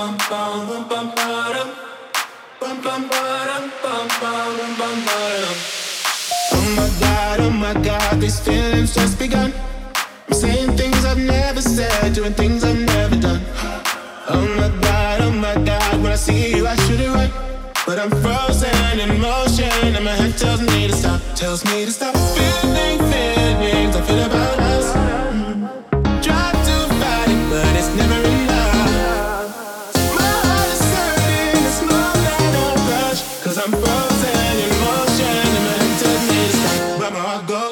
Oh my God, these feelings just begun. I'm saying things I've never said, doing things I've never done. Oh my God, when I see you I should it right, but I'm frozen in motion and my head tells me to stop, feeling feelings I feel about us. Try to fight it, but it's never enough. My heart is hurting, it's more than a rush, 'cause I'm frozen in motion and my head tells me to stop, but my heart goes.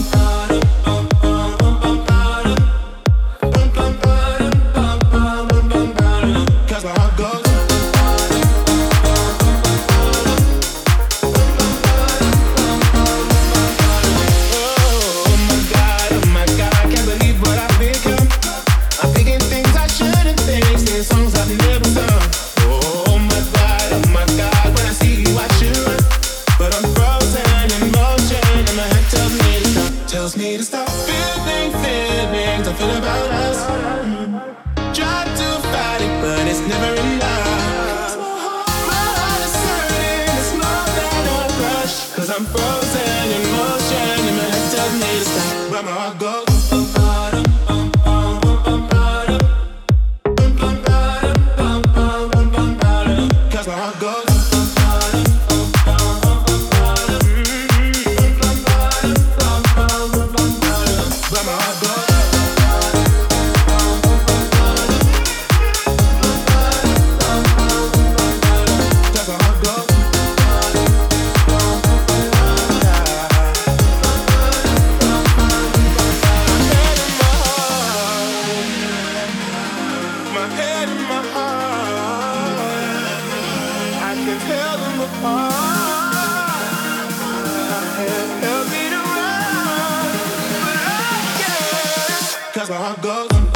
Tells me to stop feeling feelings I feel about us. Try to fight it, but it's never enough. My heart is hurting, it's more than a rush, 'cause I'm frozen in motion and my head tells me to stop, but my heart goes. Cause my heart goes. My head and my heart, I can tell them apart. Help me to run, but I can't, 'cause my heart goes.